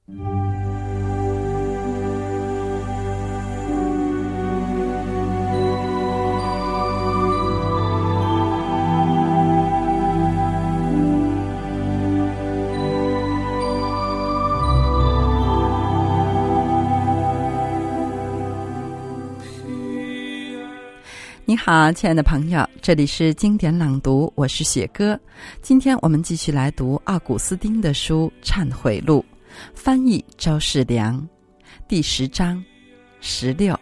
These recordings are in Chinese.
你好，亲爱的朋友，这里是经典朗读，我是雪哥。今天我们继续来读奥古斯丁的书《忏悔录》，翻译周世良，第10章16。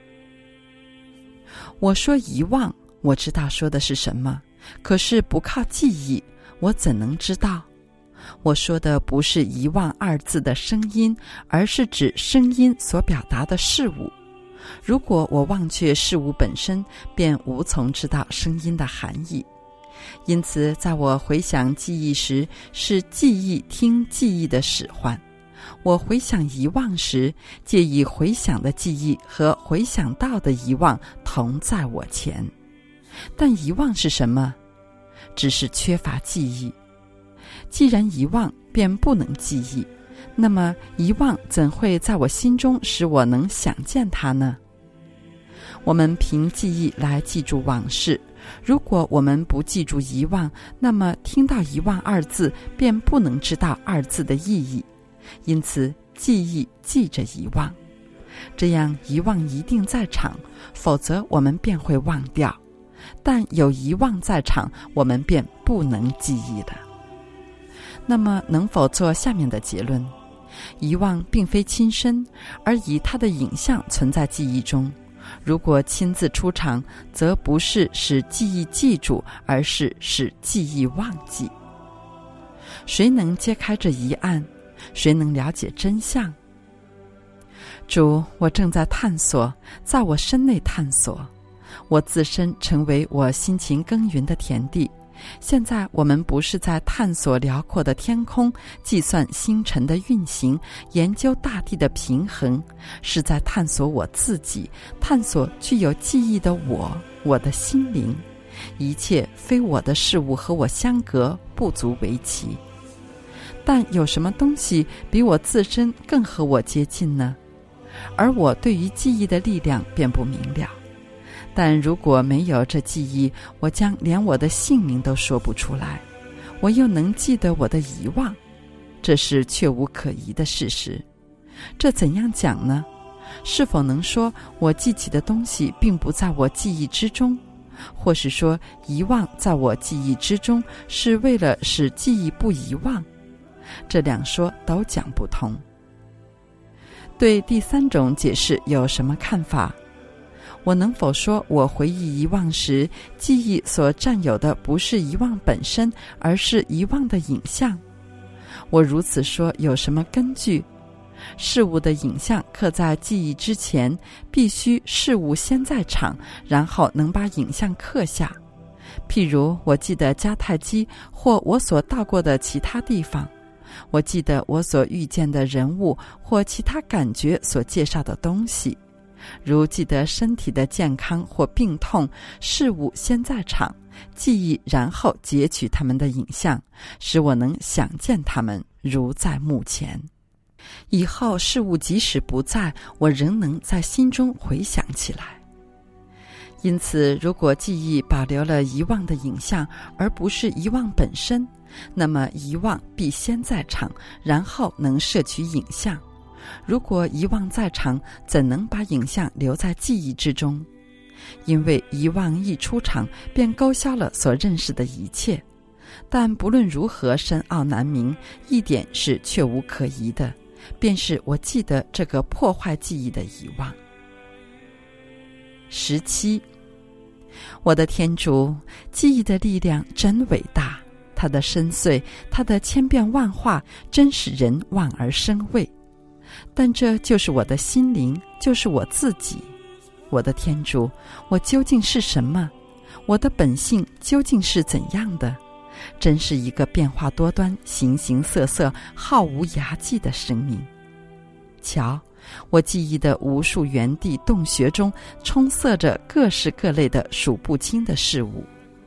我说遗忘，我知道说的是什么，可是不靠记忆，我怎能知道？我说的不是遗忘2字的声音，而是指声音所表达的事物。如果我忘却事物本身，便无从知道声音的含义。因此在我回想记忆时，是记忆听记忆的使唤；我回想遗忘时，借以回想的记忆和回想到的遗忘同在我前。但遗忘是什么？只是缺乏记忆。既然遗忘，便不能记忆，那么遗忘怎会在我心中使我能想见它呢？我们凭记忆来记住往事，如果我们不记住遗忘，那么听到遗忘2字便不能知道2字的意义。因此记忆记着遗忘，这样遗忘一定在场，否则我们便会忘掉。但有遗忘在场，我们便不能记忆了。那么能否做下面的结论？遗忘并非亲身，而以它的影像存在记忆中。如果亲自出场，则不是使记忆记住，而是使记忆忘记。谁能揭开这疑案？谁能了解真相？主，我正在探索，在我身内探索，我自身成为我辛勤耕耘的田地。现在我们不是在探索辽阔的天空，计算星辰的运行，研究大地的平衡，是在探索我自己，探索具有记忆的我的心灵。一切非我的事物和我相隔，不足为奇。但有什么东西比我自身更和我接近呢？而我对于记忆的力量便不明了。但如果没有这记忆，我将连我的姓名都说不出来。我又能记得我的遗忘，这是确无可疑的事实。这怎样讲呢？是否能说我记起的东西并不在我记忆之中？或是说遗忘在我记忆之中，是为了使记忆不遗忘？这两说都讲不通。对第3种解释有什么看法？我能否说我回忆遗忘时，记忆所占有的不是遗忘本身，而是遗忘的影像？我如此说有什么根据？事物的影像刻在记忆之前，必须事物先在场，然后能把影像刻下。譬如我记得迦太基，或我所到过的其他地方；我记得我所遇见的人物，或其他感觉所介绍的东西。如记得身体的健康或病痛，事物先在场，记忆然后截取它们的影像，使我能想见它们如在目前。以后事物即使不在，我仍能在心中回想起来。因此如果记忆保留了遗忘的影像，而不是遗忘本身，那么遗忘必先在场，然后能摄取影像。如果遗忘在场，怎能把影像留在记忆之中？因为遗忘一出场，便勾销了所认识的一切。但不论如何深奥难明，一点是确无可疑的，便是我记得这个破坏记忆的遗忘。17，我的天主，记忆的力量真伟大，它的深邃，它的千变万化，真使人望而生畏。但这就是我的心灵，就是我自己。我的天主，我究竟是什么？我的本性究竟是怎样的？真是一个变化多端、形形色色、毫无涯际的生命。瞧，我记忆的无数园地洞穴中充塞着各式各类的数不清的事物，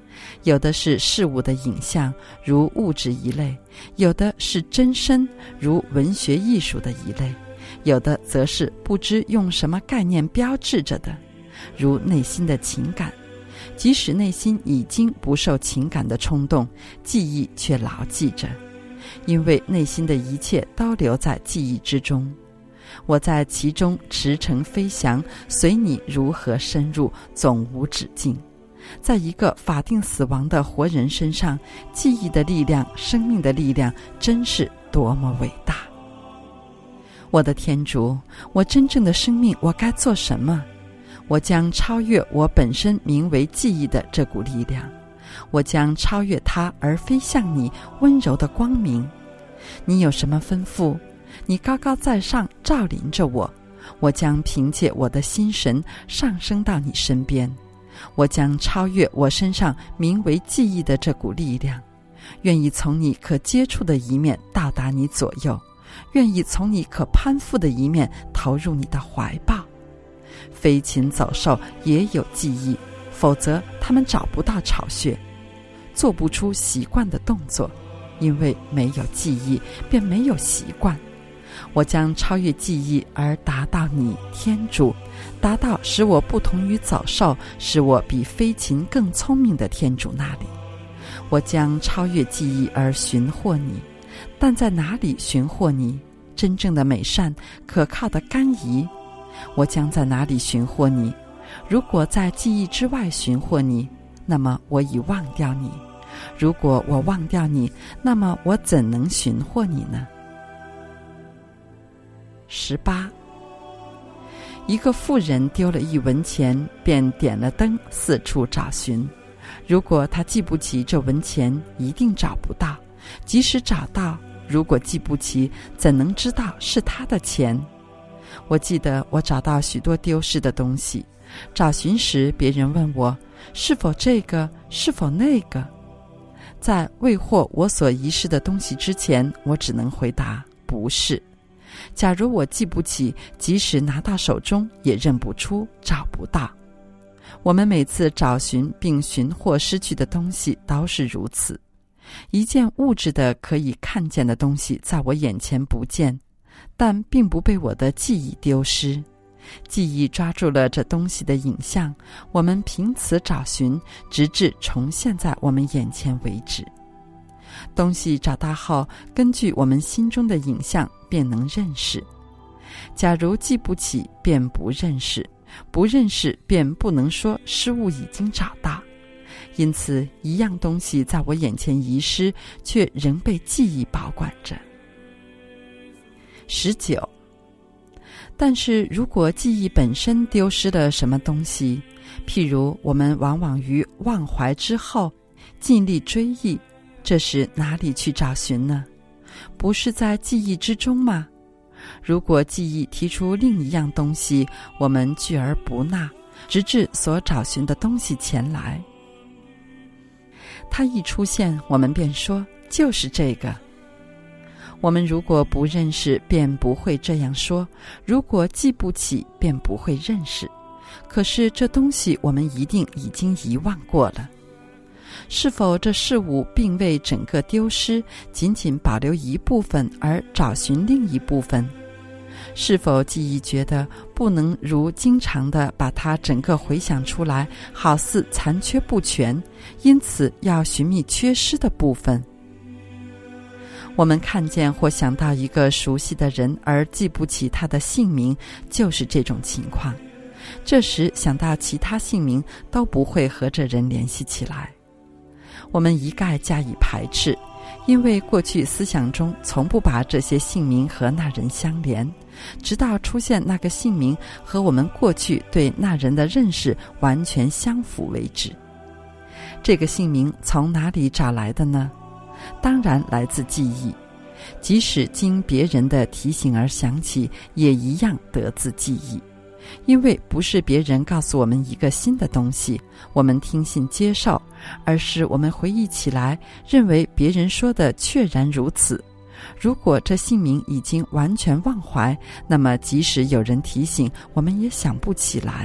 有的是事物的影像，如物质一类；有的是真身，如文学艺术的一类；有的则是不知用什么概念标志着的，如内心的情感。即使内心已经不受情感的冲动，记忆却牢记着，因为内心的一切都留在记忆之中。我在其中驰骋飞翔，随你如何深入，总无止境。在一个法定死亡的活人身上，记忆的力量，生命的力量，真是多么伟大！我的天主，我真正的生命，我该做什么？我将超越我本身名为记忆的这股力量，我将超越它而飞向你温柔的光明。你有什么吩咐？你高高在上照临着我，我将凭借我的心神上升到你身边。我将超越我身上名为记忆的这股力量，愿意从你可接触的一面到达你左右，愿意从你可攀附的一面投入你的怀抱。飞禽走兽也有记忆，否则他们找不到巢穴，做不出习惯的动作，因为没有记忆便没有习惯。我将超越记忆而达到你，天主，达到使我不同于走兽，使我比飞禽更聪明的天主那里。我将超越记忆而寻获你，但在哪里寻获你？真正的美善，可靠的甘饴。我将在哪里寻获你？如果在记忆之外寻获你，那么我已忘掉你；如果我忘掉你，那么我怎能寻获你呢？18. 一个妇人丢了1文钱，便点了灯四处找寻。如果他记不起这文钱，一定找不到；即使找到，如果记不起，怎能知道是他的钱？我记得我找到许多丢失的东西，找寻时别人问我是否这个，是否那个。在未获我所遗失的东西之前，我只能回答不是。假如我记不起，即使拿到手中也认不出，找不到。我们每次找寻并寻获失去的东西都是如此。一件物质的可以看见的东西在我眼前不见，但并不被我的记忆丢失。记忆抓住了这东西的影像，我们凭此找寻，直至重现在我们眼前为止。东西找到后，根据我们心中的影像便能认识。假如记不起，便不认识，不认识便不能说失物已经找到。因此，一样东西在我眼前遗失，却仍被记忆保管着。19. 但是如果记忆本身丢失了什么东西，譬如我们往往于忘怀之后尽力追忆，这时哪里去找寻呢？不是在记忆之中吗？如果记忆提出另一样东西，我们拒而不纳，直至所找寻的东西前来。它一出现，我们便说就是这个。我们如果不认识，便不会这样说；如果记不起，便不会认识。可是这东西我们一定已经遗忘过了。是否这事物并未整个丢失，仅仅保留一部分而找寻另一部分？是否记忆觉得不能如经常地把它整个回想出来，好似残缺不全，因此要寻觅缺失的部分？我们看见或想到一个熟悉的人而记不起他的姓名，就是这种情况。这时想到其他姓名都不会和这人联系起来。我们一概加以排斥，因为过去思想中从不把这些姓名和那人相连，直到出现那个姓名和我们过去对那人的认识完全相符为止。这个姓名从哪里找来的呢？当然来自记忆，即使经别人的提醒而想起，也一样得自记忆。因为不是别人告诉我们一个新的东西，我们听信接受，而是我们回忆起来，认为别人说的确然如此。如果这姓名已经完全忘怀，那么即使有人提醒，我们也想不起来，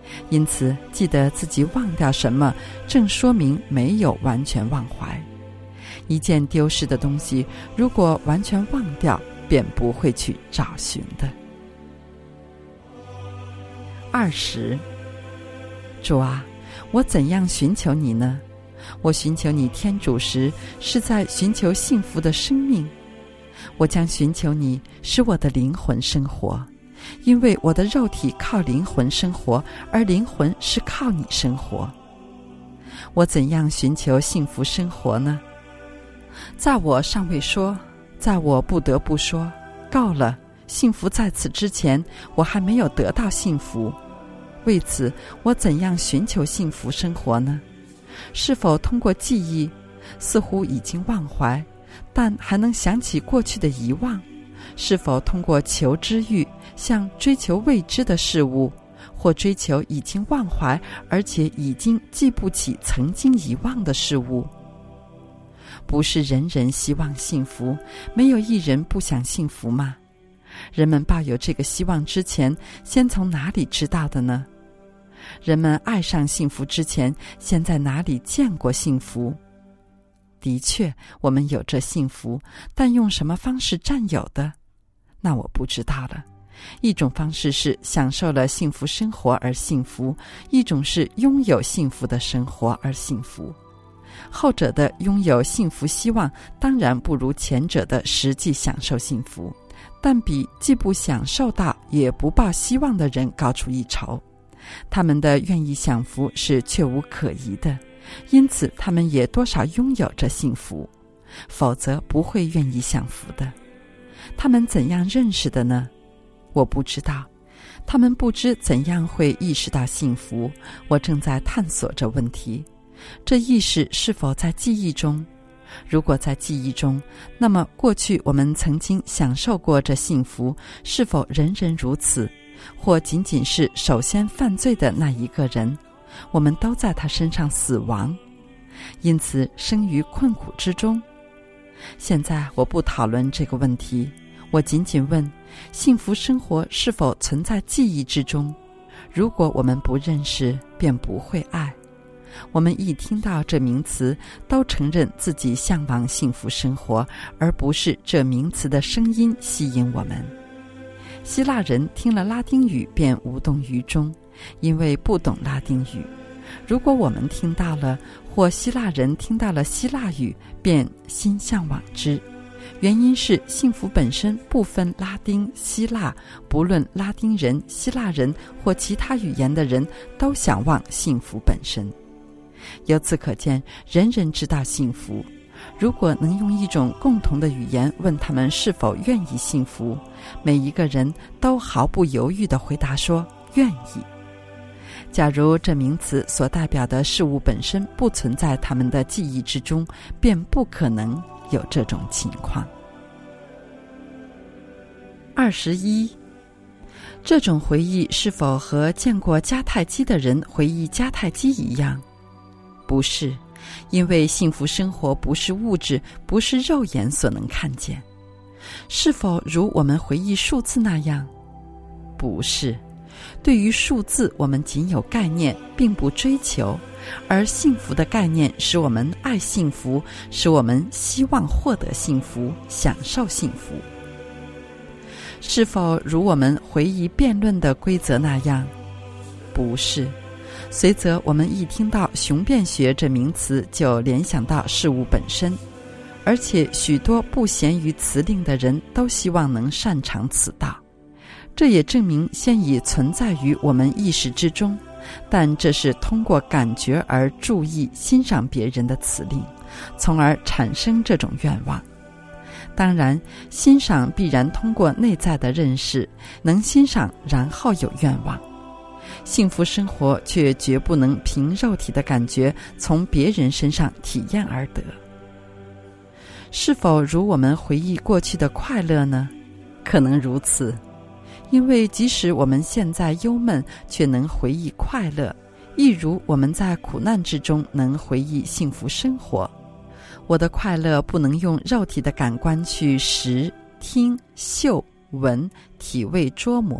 因此记得自己忘掉什么，正说明没有完全忘怀。一件丢失的东西，如果完全忘掉，便不会去找寻的。20，主啊，我怎样寻求你呢？我寻求你天主时，是在寻求幸福的生命。我将寻求你，使我的灵魂生活，因为我的肉体靠灵魂生活，而灵魂是靠你生活。我怎样寻求幸福生活呢？在我尚未说，在我不得不说，够了，幸福在此之前，我还没有得到幸福。为此，我怎样寻求幸福生活呢？是否通过记忆，似乎已经忘怀，但还能想起过去的遗忘？是否通过求知欲，像追求未知的事物，或追求已经忘怀而且已经记不起曾经遗忘的事物？不是人人希望幸福，没有一人不想幸福吗？人们抱有这个希望之前，先从哪里知道的呢？人们爱上幸福之前，先在哪里见过幸福？的确，我们有着幸福，但用什么方式占有的？那我不知道了。一种方式是享受了幸福生活而幸福，一种是拥有幸福的生活而幸福。后者的拥有幸福希望，当然不如前者的实际享受幸福，但比既不享受到也不抱希望的人高出一筹。他们的愿意享福是确无可疑的，因此他们也多少拥有着幸福，否则不会愿意享福的。他们怎样认识的呢？我不知道。他们不知怎样会意识到幸福，我正在探索这问题。这意识是否在记忆中？如果在记忆中，那么过去我们曾经享受过这幸福，是否人人如此？或仅仅是首先犯罪的那一个人，我们都在他身上死亡，因此生于困苦之中。现在我不讨论这个问题，我仅仅问，幸福生活是否存在记忆之中？如果我们不认识，便不会爱。我们一听到这名词，都承认自己向往幸福生活，而不是这名词的声音吸引我们。希腊人听了拉丁语便无动于衷，因为不懂拉丁语。如果我们听到了，或希腊人听到了希腊语，便心向往之。原因是幸福本身不分拉丁、希腊，不论拉丁人、希腊人或其他语言的人，都想望幸福本身。由此可见，人人知道幸福。如果能用一种共同的语言问他们是否愿意幸福，每一个人都毫不犹豫地回答说愿意。假如这名词所代表的事物本身不存在他们的记忆之中，便不可能有这种情况。21，这种回忆是否和见过迦太基的人回忆迦太基一样？不是，因为幸福生活不是物质，不是肉眼所能看见。是否如我们回忆数字那样？不是。对于数字，我们仅有概念，并不追求，而幸福的概念使我们爱幸福，使我们希望获得幸福，享受幸福。是否如我们回忆辩论的规则那样？不是。随则我们一听到雄辩学这名词，就联想到事物本身，而且许多不贤于辞令的人都希望能擅长此道。这也证明现已存在于我们意识之中，但这是通过感觉而注意欣赏别人的辞令，从而产生这种愿望。当然，欣赏必然通过内在的认识，能欣赏然后有愿望。幸福生活却绝不能凭肉体的感觉从别人身上体验而得。是否如我们回忆过去的快乐呢？可能如此，因为即使我们现在忧闷，却能回忆快乐，一如我们在苦难之中能回忆幸福生活。我的快乐不能用肉体的感官去识、听、嗅、闻、体味、捉摸，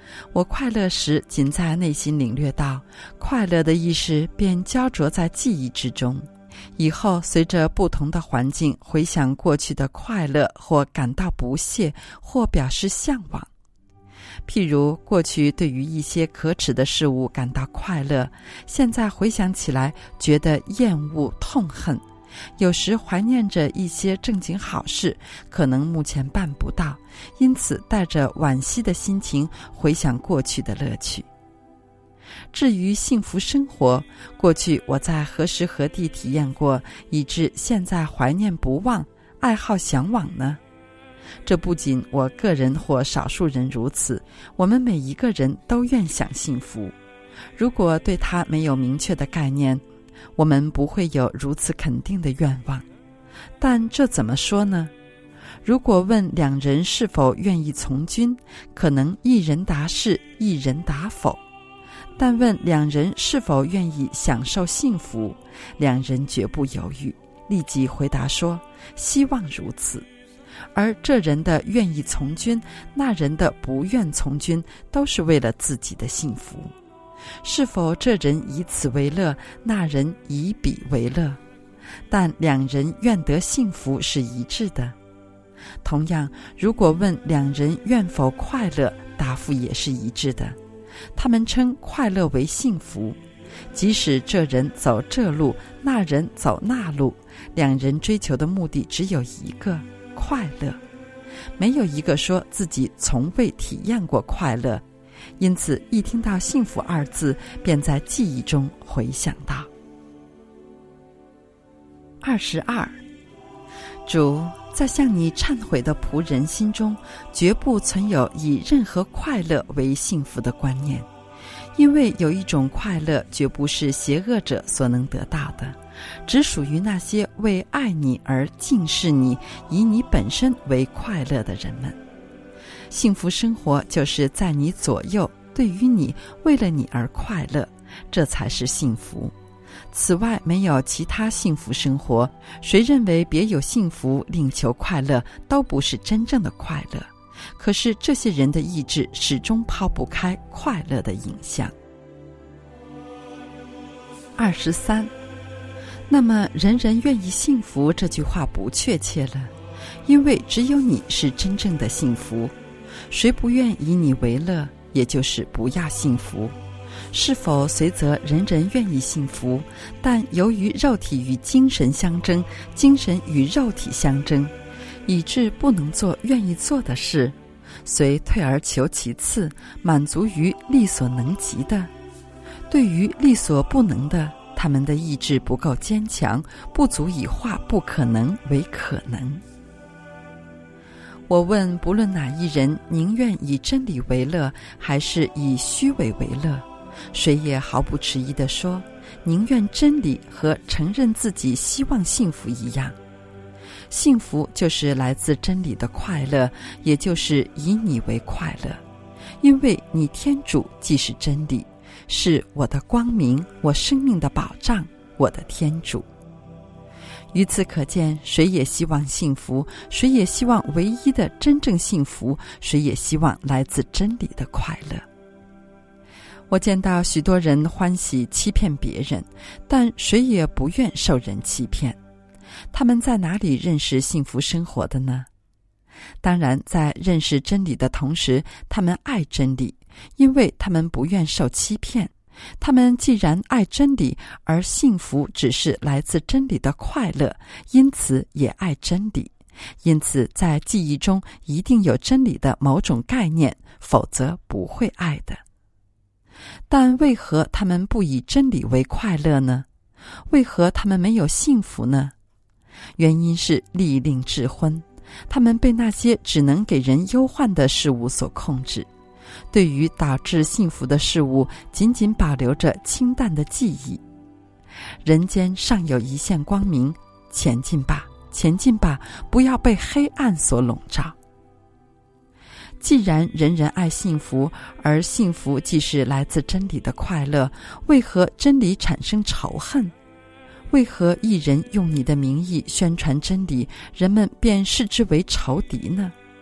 我快乐时仅在内心领略到，快乐的意识便焦灼在记忆之中，以后随着不同的环境回想过去的快乐，或感到不屑，或表示向往。譬如过去对于一些可耻的事物感到快乐，现在回想起来觉得厌恶痛恨。有时怀念着一些正经好事，可能目前办不到，因此带着惋惜的心情回想过去的乐趣。至于幸福生活，过去我在何时何地体验过，以致现在怀念不忘，爱好向往呢？这不仅我个人或少数人如此，我们每一个人都愿享幸福。如果对它没有明确的概念，我们不会有如此肯定的愿望。但这怎么说呢？如果问两人是否愿意从军，可能一人答是，一人答否。但问两人是否愿意享受幸福，两人绝不犹豫，立即回答说希望如此。而这人的愿意从军，那人的不愿从军，都是为了自己的幸福。是否这人以此为乐，那人以彼为乐，但两人愿得幸福是一致的。同样，如果问两人愿否快乐，答复也是一致的。他们称快乐为幸福，即使这人走这路，那人走那路，两人追求的目的只有一个，快乐。没有一个说自己从未体验过快乐，因此一听到幸福二字，便在记忆中回想到。22. 主，在向你忏悔的仆人心中，绝不存有以任何快乐为幸福的观念，因为有一种快乐绝不是邪恶者所能得到的，只属于那些为爱你而敬视你，以你本身为快乐的人们。幸福生活就是在你左右，对于你，为了你而快乐，这才是幸福。此外没有其他幸福生活，谁认为别有幸福另求快乐，都不是真正的快乐。可是这些人的意志始终抛不开快乐的影像。23. 那么人人愿意幸福这句话不确切了，因为只有你是真正的幸福，谁不愿以你为乐，也就是不要幸福。是否随则人人愿意幸福，但由于肉体与精神相争，精神与肉体相争，以致不能做愿意做的事，遂退而求其次，满足于力所能及的。对于力所不能的，他们的意志不够坚强，不足以化不可能为可能。我问，不论哪一人宁愿以真理为乐，还是以虚伪为乐，谁也毫不迟疑地说，宁愿真理和承认自己希望幸福一样。幸福就是来自真理的快乐，也就是以你为快乐，因为你天主既是真理，是我的光明，我生命的保障，我的天主。由此可见，谁也希望幸福，谁也希望唯一的真正幸福，谁也希望来自真理的快乐。我见到许多人欢喜欺骗别人，但谁也不愿受人欺骗。他们在哪里认识幸福生活的呢？当然，在认识真理的同时，他们爱真理，因为他们不愿受欺骗。他们既然爱真理，而幸福只是来自真理的快乐，因此也爱真理。因此在记忆中一定有真理的某种概念，否则不会爱的。但为何他们不以真理为快乐呢？为何他们没有幸福呢？原因是利令智昏，他们被那些只能给人忧患的事物所控制，对于导致幸福的事物仅仅保留着清淡的记忆。人间尚有一线光明，前进吧，前进吧，不要被黑暗所笼罩。既然人人爱幸福，而幸福既是来自真理的快乐，为何真理产生仇恨？为何一人用你的名义宣传真理，人们便视之为仇敌呢？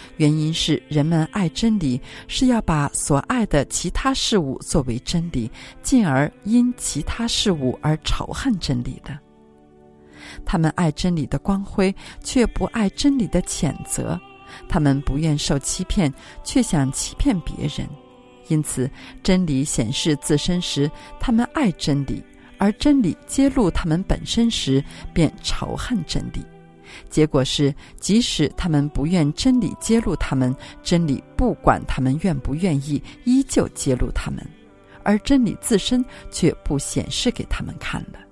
原因是人们爱真理，是要把所爱的其他事物作为真理，进而因其他事物而仇恨真理的。他们爱真理的光辉，却不爱真理的谴责；他们不愿受欺骗，却想欺骗别人。因此，真理显示自身时，他们爱真理；而真理揭露他们本身时，便仇恨真理。结果是，即使他们不愿真理揭露他们，真理不管他们愿不愿意，依旧揭露他们，而真理自身却不显示给他们看了。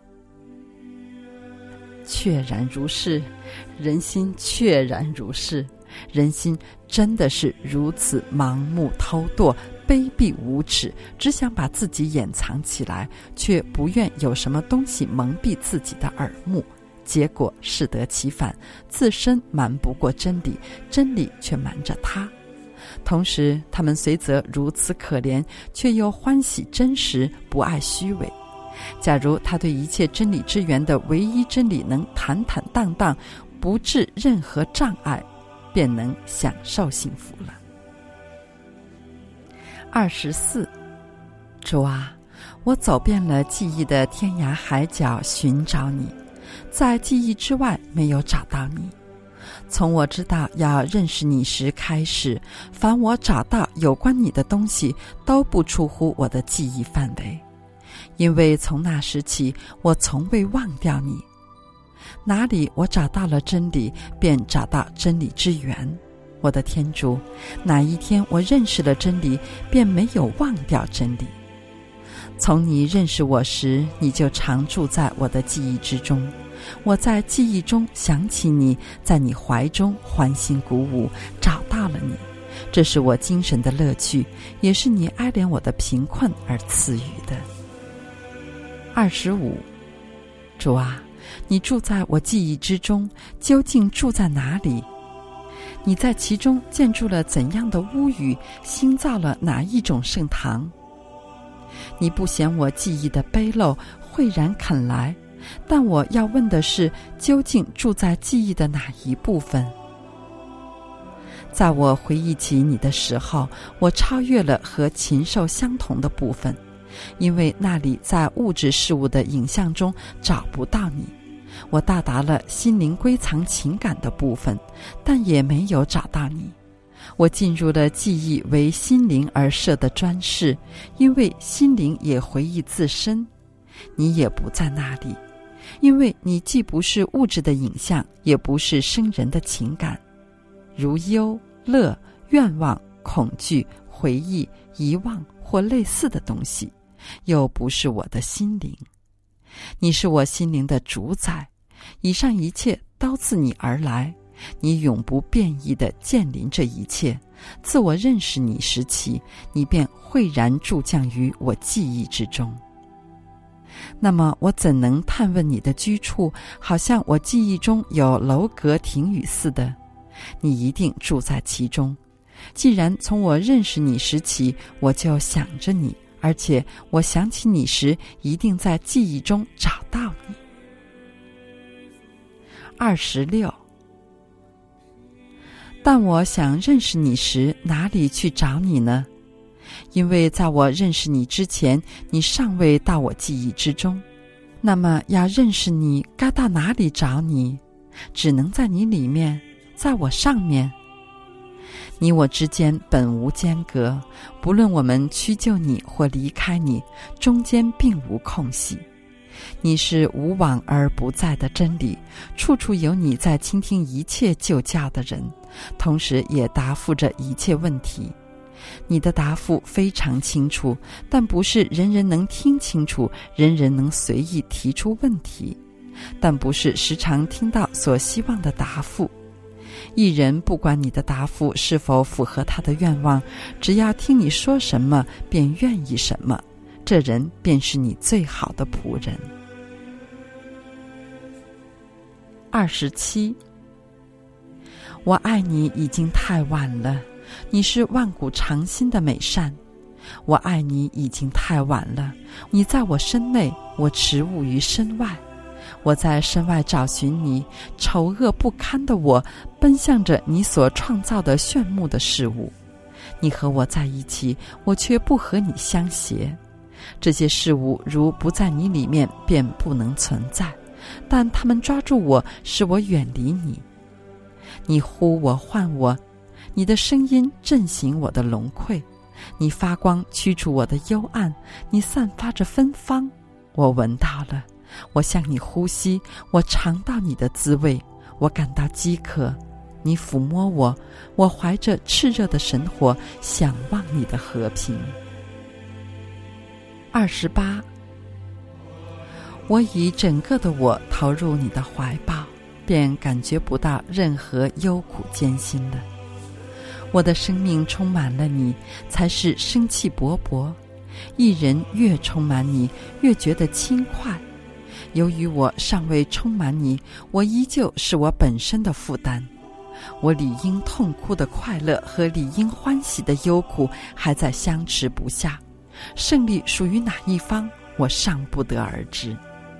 确然如是，人心确然如是，人心真的是如此盲目偷惰、卑鄙无耻，只想把自己掩藏起来，却不愿有什么东西蒙蔽自己的耳目。结果适得其反，自身瞒不过真理，真理却瞒着他。同时，他们虽则如此可怜，却又欢喜真实，不爱虚伪。假如他对一切真理之源的唯一真理能坦坦荡荡，不致任何障碍，便能享受幸福了。24，主啊，我走遍了记忆的天涯海角寻找你，在记忆之外没有找到你。从我知道要认识你时开始，凡我找到有关你的东西，都不出乎我的记忆范围，因为从那时起，我从未忘掉你。哪里我找到了真理，便找到真理之源。我的天主，哪一天我认识了真理，便没有忘掉真理。从你认识我时，你就常住在我的记忆之中。我在记忆中想起你，在你怀中欢欣鼓舞，找到了你。这是我精神的乐趣，也是你哀怜我的贫困而赐予的。25，主啊，你住在我记忆之中，究竟住在哪里？你在其中建筑了怎样的屋宇，新造了哪一种圣堂？你不嫌我记忆的卑陋，慧然肯来，但我要问的是，究竟住在记忆的哪一部分？在我回忆起你的时候，我超越了和禽兽相同的部分，因为那里在物质事物的影像中找不到你。我到达了心灵归藏情感的部分，但也没有找到你。我进入了记忆为心灵而设的专室，因为心灵也回忆自身。你也不在那里，因为你既不是物质的影像，也不是生人的情感，如忧、乐、愿望、恐惧、回忆、遗忘或类似的东西，又不是我的心灵。你是我心灵的主宰，以上一切都自你而来，你永不变异地建临这一切。自我认识你时起，你便慧然铸降于我记忆之中。那么我怎能探问你的居处，好像我记忆中有楼阁亭宇似的？你一定住在其中。既然从我认识你时起，我就想着你，而且我想起你时，一定在记忆中找到你。26，但我想认识你时，哪里去找你呢？因为在我认识你之前，你尚未到我记忆之中。那么要认识你，该到哪里找你？只能在你里面，在我上面。你我之间本无间隔，不论我们屈就你或离开你，中间并无空隙。你是无往而不在的真理，处处有你在倾听一切救教的人，同时也答复着一切问题。你的答复非常清楚，但不是人人能听清楚，人人能随意提出问题，但不是时常听到所希望的答复。一人不管你的答复是否符合他的愿望，只要听你说什么便愿意什么，这人便是你最好的仆人。27，我爱你已经太晚了，你是万古长新的美善。我爱你已经太晚了，你在我身内，我迟误于身外。 我在身外找寻你，丑恶不堪的我奔向着你所创造的炫目的事物。你和我在一起，我却不和你相携。这些事物如不在你里面，便不能存在，但他们抓住我，使我远离你。你呼我唤我，你的声音震醒我的聋聩。你发光驱除我的幽暗，你散发着芬芳，我闻到了。我向你呼吸，我尝到你的滋味，我感到饥渴。你抚摸我，我怀着炽热的神火，想望你的和平。28，我以整个的我投入你的怀抱，便感觉不到任何忧苦艰辛了。我的生命充满了你，才是生气勃勃。一人越充满你，越觉得轻快。由于我尚未充满你，我依旧是我本身的负担。我理应痛哭的快乐和理应欢喜的忧苦还在相持不下，胜利属于哪一方，我尚不得而知。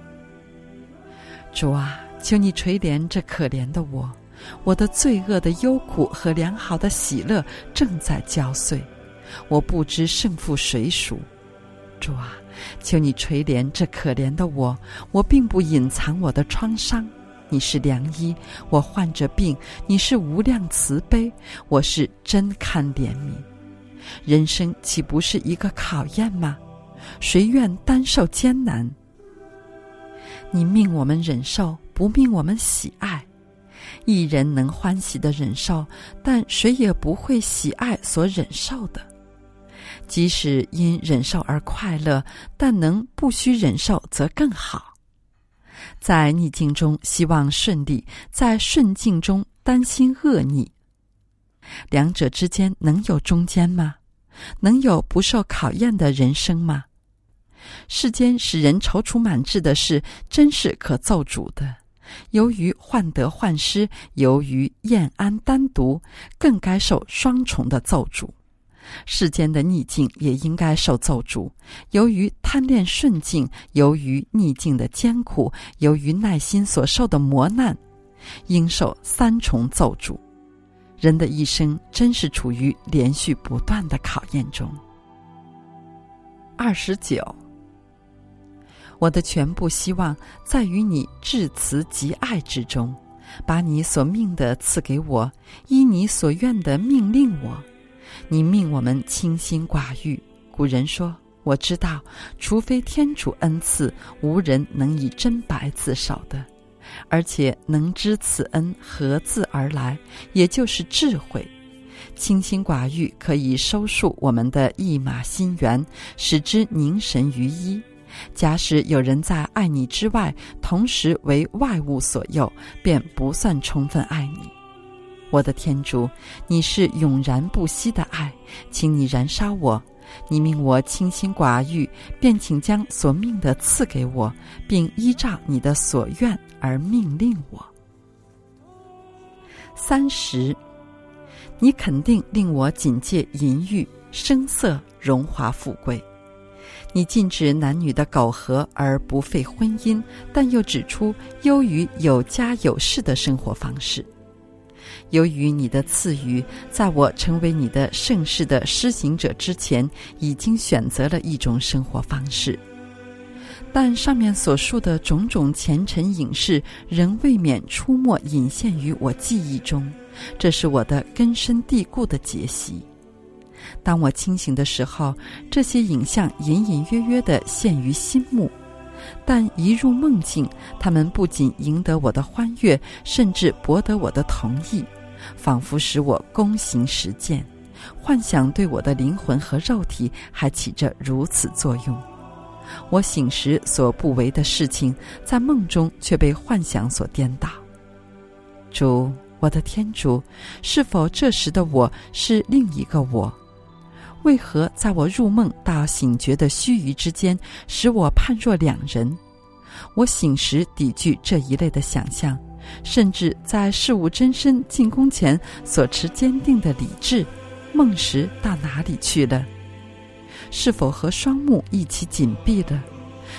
主啊，求你垂怜这可怜的我，我的罪恶的忧苦和良好的喜乐正在交瘁，我不知胜负谁属。主啊，求你垂怜这可怜的我，我并不隐藏我的创伤。你是良医，我患着病，你是无量慈悲，我是真堪怜悯。人生岂不是一个考验吗？谁愿担受艰难？你命我们忍受，不命我们喜爱。一人能欢喜的忍受，但谁也不会喜爱所忍受的。即使因忍受而快乐，但能不需忍受则更好。在逆境中希望顺利，在顺境中担心恶逆。两者之间能有中间吗？能有不受考验的人生吗？世间使人踌躇满志的事，真是可奏主的。由于患得患失，由于厌安单独，更该受双重的奏主。世间的逆境也应该受奏主，由于贪恋顺境，由于逆境的艰苦，由于耐心所受的磨难，应受三重奏主。人的一生真是处于连续不断的考验中。29，我的全部希望在于你至慈极爱之中，把你所命的赐给我，依你所愿的命令我。你命我们清心寡欲，古人说，我知道，除非天主恩赐，无人能以真白自守的。而且能知此恩何自而来，也就是智慧。清心寡欲可以收束我们的一马心猿，使之凝神于一。假使有人在爱你之外，同时为外物所诱，便不算充分爱你。我的天主，你是永燃不息的爱，请你燃烧我。你命我清心寡欲，便请将所命的赐给我，并依照你的所愿而命令我。30，你肯定令我警戒淫欲、声色、荣华富贵。你禁止男女的苟合而不废婚姻，但又指出优于有家有室的生活方式。由于你的赐予，在我成为你的圣事的施行者之前，已经选择了一种生活方式。但上面所述的种种前尘影视，仍未免出没隐现于我记忆中，这是我的根深蒂固的结习。当我清醒的时候，这些影像隐隐约约地现于心目，但一入梦境，他们不仅赢得我的欢悦，甚至博得我的同意，仿佛使我躬行实践。幻想对我的灵魂和肉体还起着如此作用。我醒时所不为的事情，在梦中却被幻想所颠倒。主，我的天主，是否这时的我是另一个我？为何在我入梦到醒觉的须臾之间，使我判若两人？我醒时抵拒这一类的想象，甚至在事物真身进攻前所持坚定的理智，梦时到哪里去了？是否和双目一起紧闭了？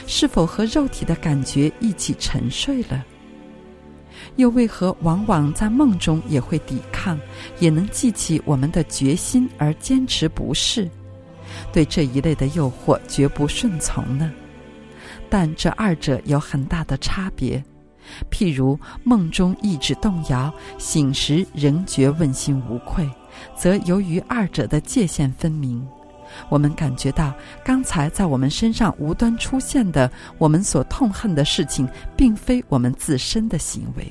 是否和肉体的感觉一起沉睡了？又为何往往在梦中也会抵抗，也能记起我们的决心而坚持不释？对这一类的诱惑绝不顺从呢？但这二者有很大的差别。譬如梦中意志动摇，醒时仍觉问心无愧，则由于二者的界限分明，我们感觉到刚才在我们身上无端出现的我们所痛恨的事情，并非我们自身的行为。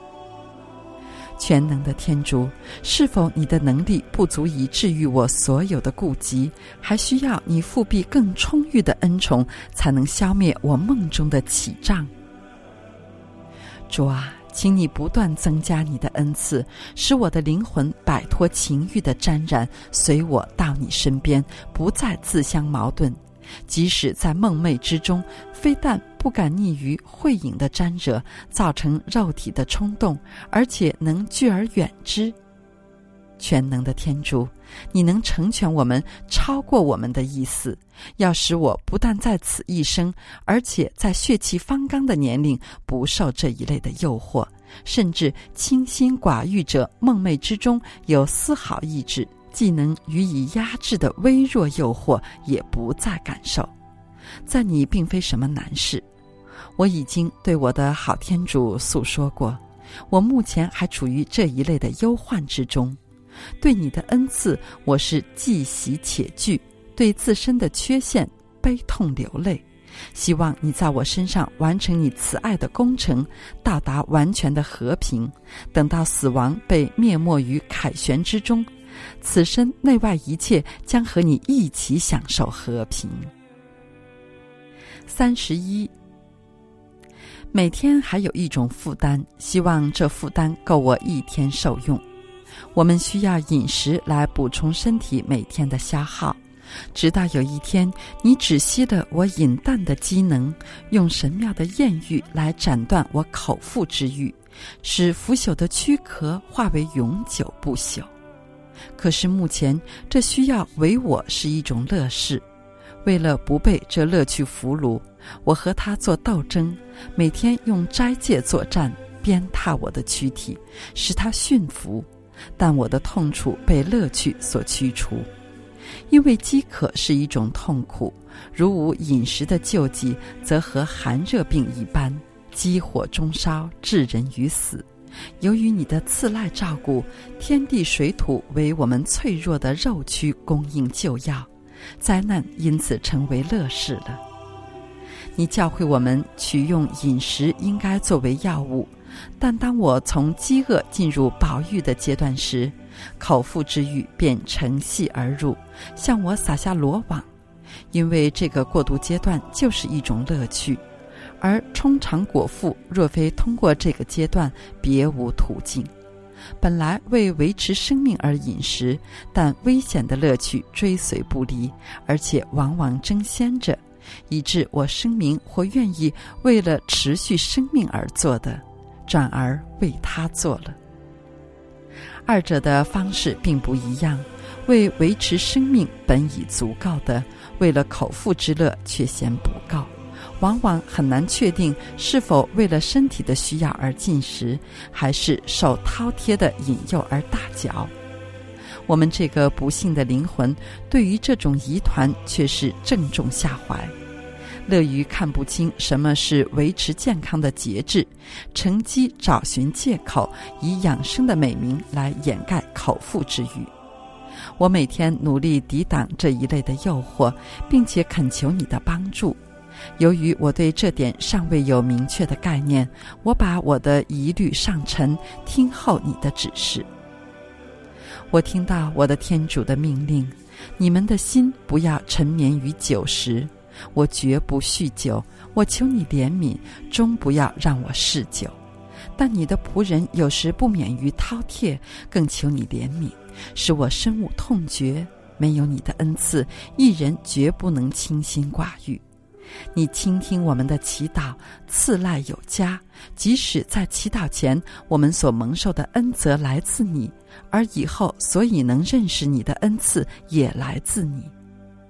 全能的天主，是否你的能力不足以治愈我所有的顾忌，还需要你复辟更充裕的恩宠，才能消灭我梦中的起障？主啊，请你不断增加你的恩赐，使我的灵魂摆脱情欲的沾染，随我到你身边，不再自相矛盾。即使在梦寐之中，非但不敢逆于慧影的沾惹，造成肉体的冲动，而且能拒而远之。全能的天主，你能成全我们超过我们的意思，要使我不但在此一生，而且在血气方刚的年龄不受这一类的诱惑，甚至清心寡欲者梦寐之中有丝毫意志，既能予以压制的微弱诱惑也不再感受。在你并非什么难事，我已经对我的好天主诉说过，我目前还处于这一类的忧患之中。对你的恩赐，我是既喜且惧，对自身的缺陷悲痛流泪，希望你在我身上完成你慈爱的工程，到达完全的和平。等到死亡被灭没于凯旋之中，此生内外一切将和你一起享受和平。31，每天还有一种负担，希望这负担够我一天受用。我们需要饮食来补充身体每天的消耗，直到有一天你止息了我饮啖的机能，用神妙的艳遇来斩断我口腹之欲，使腐朽的躯壳化为永久不朽。可是目前这需要为我是一种乐事，为了不被这乐趣俘虏，我和他做斗争，每天用斋戒作战，鞭挞我的躯体，使他驯服，但我的痛楚被乐趣所驱除。因为饥渴是一种痛苦，如无饮食的救济，则和寒热病一般，积火中烧，致人于死。由于你的赐赖照顾，天地水土为我们脆弱的肉躯供应救药，灾难因此成为乐事了。你教诲我们取用饮食应该作为药物，但当我从饥饿进入饱欲的阶段时，口腹之欲便乘隙而入，向我撒下罗网。因为这个过渡阶段就是一种乐趣，而充肠果腹若非通过这个阶段，别无途径。本来为维持生命而饮食，但危险的乐趣追随不离，而且往往争先着，以致我声明或愿意为了持续生命而做的，转而为他做了。二者的方式并不一样，为维持生命本已足够的，为了口腹之乐却嫌不够，往往很难确定是否为了身体的需要而进食，还是受饕餮的引诱而大嚼。我们这个不幸的灵魂对于这种疑团却是正中下怀，乐于看不清什么是维持健康的节制，乘机找寻借口，以养生的美名来掩盖口腹之欲。我每天努力抵挡这一类的诱惑，并且恳求你的帮助。由于我对这点尚未有明确的概念，我把我的疑虑上陈，听候你的指示。我听到我的天主的命令，你们的心不要沉湎于酒食，我绝不酗酒，我求你怜悯，终不要让我嗜酒。但你的仆人有时不免于饕餮，更求你怜悯，使我深恶痛绝。没有你的恩赐，一人绝不能清心寡欲。你倾听我们的祈祷，赐赖有加，即使在祈祷前，我们所蒙受的恩泽来自你，而以后所以能认识你的恩赐也来自你。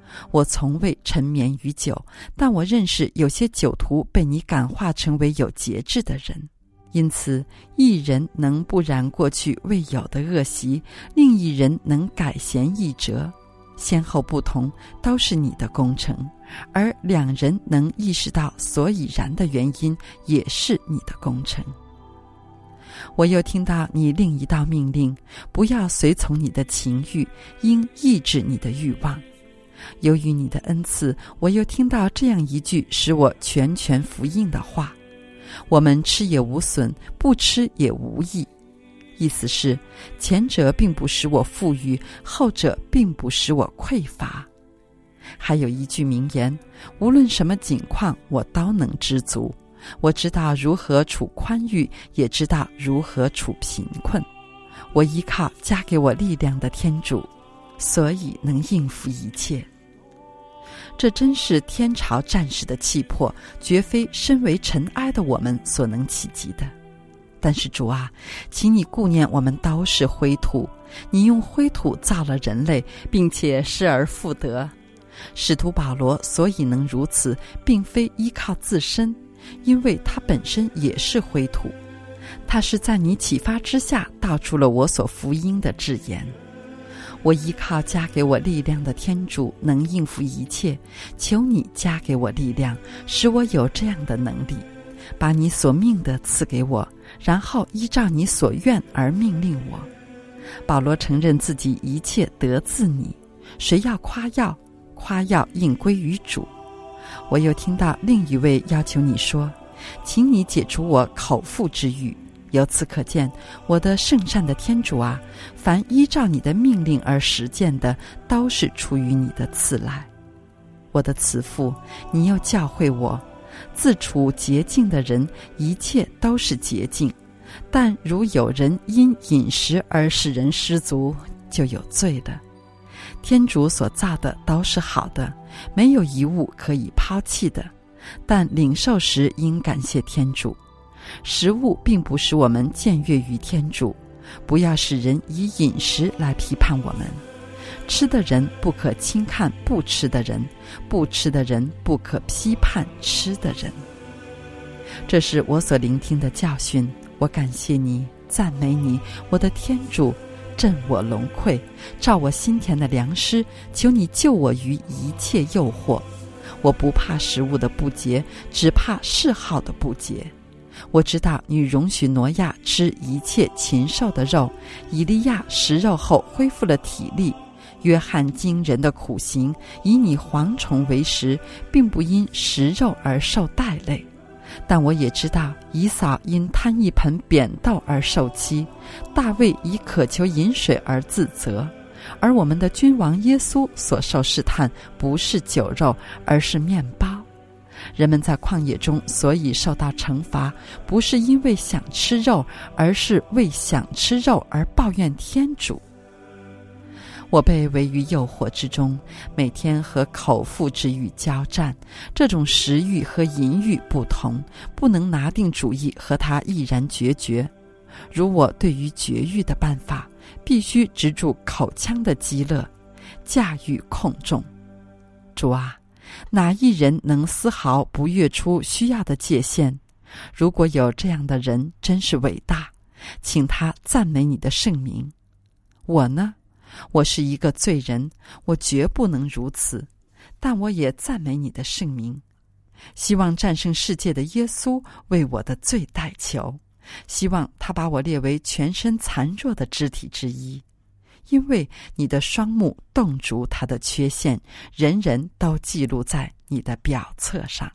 我从未沉湎于酒，但我认识有些酒徒被你感化成为有节制的人。因此，一人能不染过去未有的恶习，另一人能改弦易辙，先后不同，都是你的工程；而两人能意识到所以然的原因，也是你的工程。我又听到你另一道命令，不要随从你的情欲，应抑制你的欲望。由于你的恩赐，我又听到这样一句使我全权服膺的话：我们吃也无损，不吃也无益。意思是，前者并不使我富裕，后者并不使我匮乏。还有一句名言：无论什么境况，我都能知足。我知道如何处宽裕，也知道如何处贫困。我依靠加给我力量的天主，所以能应付一切。这真是天朝战士的气魄，绝非身为尘埃的我们所能企及的。但是主啊，请你顾念我们都是灰土，你用灰土造了人类，并且失而复得。使徒保罗所以能如此，并非依靠自身，因为他本身也是灰土。他是在你启发之下道出了我所福音的箴言。我依靠加给我力量的天主，能应付一切。求你加给我力量，使我有这样的能力，把你所命的赐给我，然后依照你所愿而命令我。保罗承认自己一切得自你，谁要夸耀，夸耀应归于主。我又听到另一位要求你说，请你解除我口腹之欲。由此可见，我的圣善的天主啊，凡依照你的命令而实践的，都是出于你的赐来。我的慈父，你又教诲我，自处洁净的人，一切都是洁净，但如有人因饮食而使人失足，就有罪了。天主所造的都是好的，没有一物可以抛弃的，但领受时应感谢天主。食物并不使我们僭越于天主，不要使人以饮食来批判我们。吃的人不可轻看不吃的人，不吃的人不可批判吃的人。这是我所聆听的教训，我感谢你，赞美你，我的天主，振我龙溃，照我心田的良师，求你救我于一切诱惑。我不怕食物的不洁，只怕嗜好的不洁。我知道你容许挪亚吃一切禽兽的肉，以利亚食肉后恢复了体力，约翰惊人的苦行，以你蝗虫为食，并不因食肉而受带累。但我也知道以扫因贪一盆扁豆而受欺，大卫以渴求饮水而自责，而我们的君王耶稣所受试探，不是酒肉，而是面包。人们在旷野中所以受到惩罚，不是因为想吃肉，而是为想吃肉而抱怨天主。我被围于诱惑之中，每天和口腹之欲交战。这种食欲和淫欲不同，不能拿定主意和它毅然决绝。如我对于绝欲的办法，必须执住口腔的饥乐，驾驭控重。主啊，哪一人能丝毫不越出需要的界限？如果有这样的人，真是伟大，请他赞美你的圣名。我呢，我是一个罪人，我绝不能如此，但我也赞美你的圣名。希望战胜世界的耶稣为我的罪代求，希望他把我列为全身残弱的肢体之一，因为你的双目洞烛他的缺陷，人人都记录在你的表册上。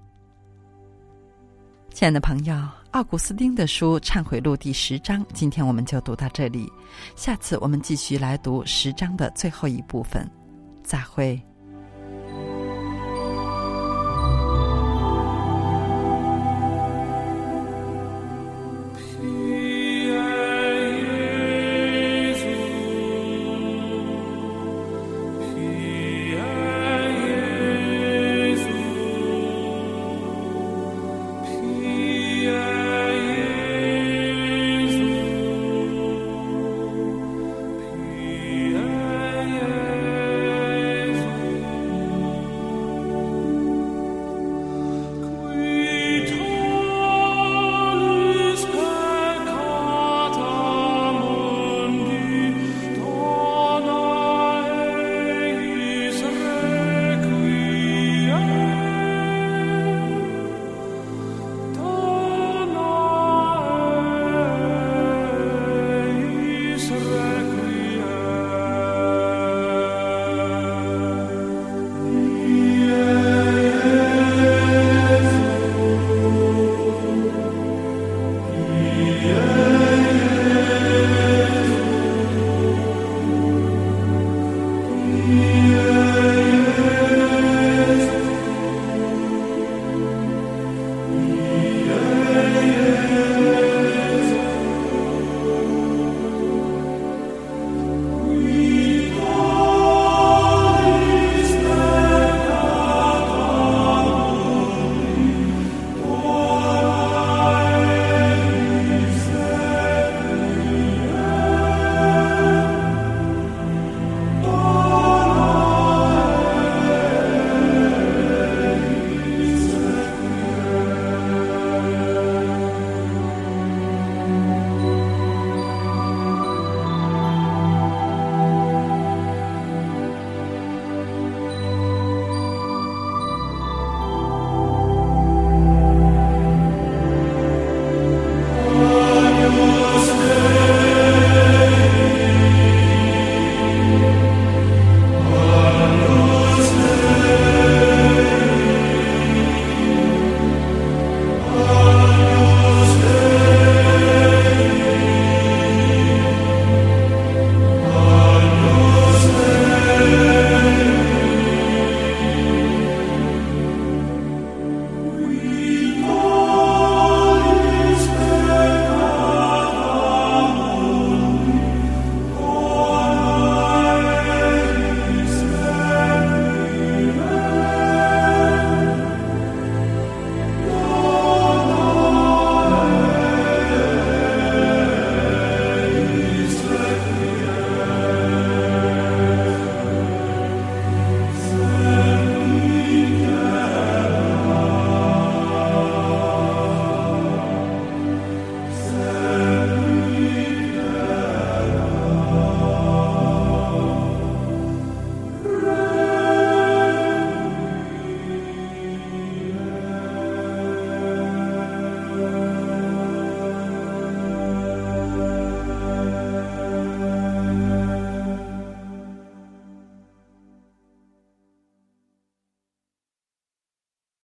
亲爱的朋友，奥古斯丁的书《忏悔录》第10章，今天我们就读到这里，下次我们继续来读10章的最后一部分。再会。